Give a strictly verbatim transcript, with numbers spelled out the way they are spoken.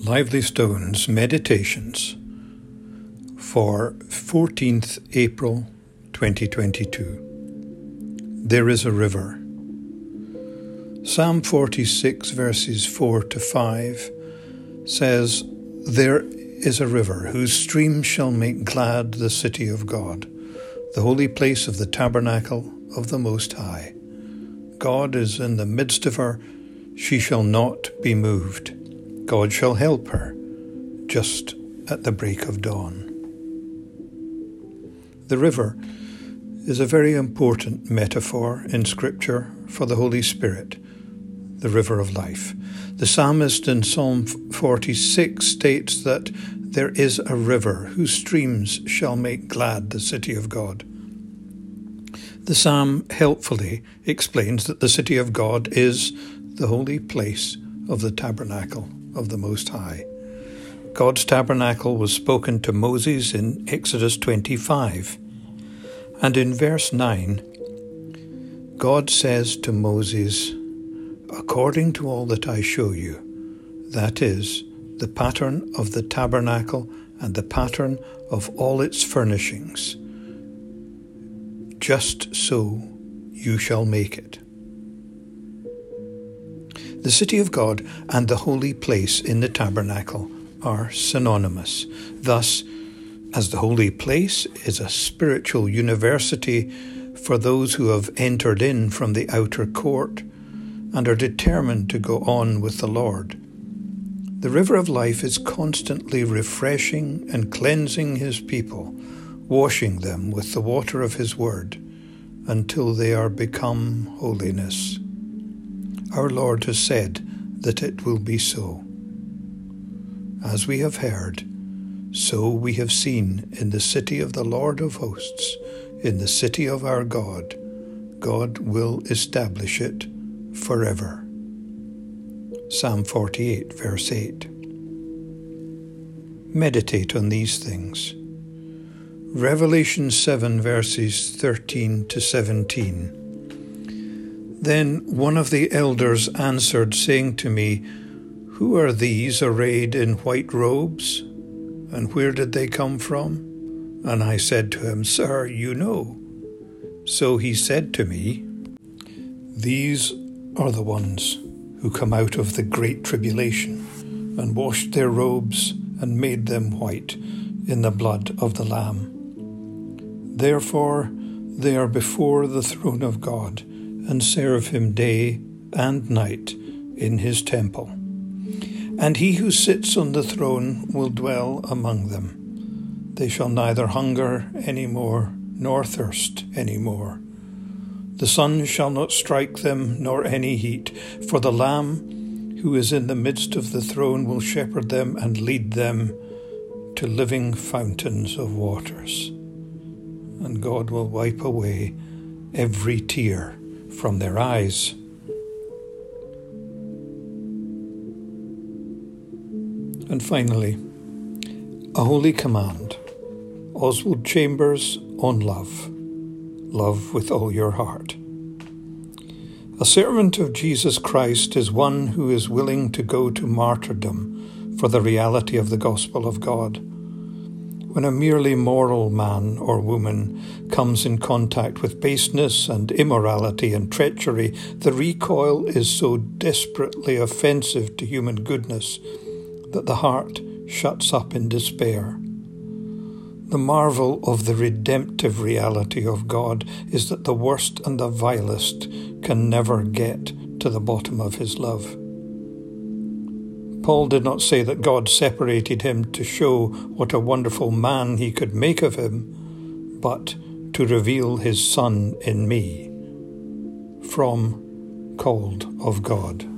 Lively Stones Meditations for fourteenth April twenty twenty-two. There is a river. Psalm forty-six verses four to five says, There is a river whose streams shall make glad the city of God, the holy place of the tabernacle of the Most High. God is in the midst of her, she shall not be moved. God shall help her just at the break of dawn. The river is a very important metaphor in Scripture for the Holy Spirit, the river of life. The psalmist in Psalm forty-six states that there is a river whose streams shall make glad the city of God. The psalm helpfully explains that the city of God is the holy place of the tabernacle of the Most High. God's tabernacle was spoken to Moses in Exodus twenty-five, and in verse nine, God says to Moses, According to all that I show you, that is, the pattern of the tabernacle and the pattern of all its furnishings, just so you shall make it. The city of God and the holy place in the tabernacle are synonymous. Thus, as the holy place is a spiritual university for those who have entered in from the outer court and are determined to go on with the Lord, the river of life is constantly refreshing and cleansing his people, washing them with the water of his word until they are become holiness. Our Lord has said that it will be so. As we have heard, so we have seen in the city of the Lord of hosts, in the city of our God. God will establish it forever. Psalm forty-eight, verse eight. Meditate on these things. Revelation seven, verses thirteen to seventeen. Then one of the elders answered, saying to me, Who are these arrayed in white robes? And where did they come from? And I said to him, Sir, you know. So he said to me, These are the ones who come out of the great tribulation, and washed their robes and made them white in the blood of the Lamb. Therefore they are before the throne of God, and serve him day and night in his temple. And he who sits on the throne will dwell among them. They shall neither hunger any more, nor thirst any more. The sun shall not strike them, nor any heat, for the Lamb who is in the midst of the throne will shepherd them and lead them to living fountains of waters. And God will wipe away every tear from their eyes. And finally, a holy command. Oswald Chambers on love. Love with all your heart. A servant of Jesus Christ is one who is willing to go to martyrdom for the reality of the gospel of God. When a merely moral man or woman comes in contact with baseness and immorality and treachery, the recoil is so desperately offensive to human goodness that the heart shuts up in despair. The marvel of the redemptive reality of God is that the worst and the vilest can never get to the bottom of his love. Paul did not say that God separated him to show what a wonderful man he could make of him, but to reveal his Son in me, from Called of God.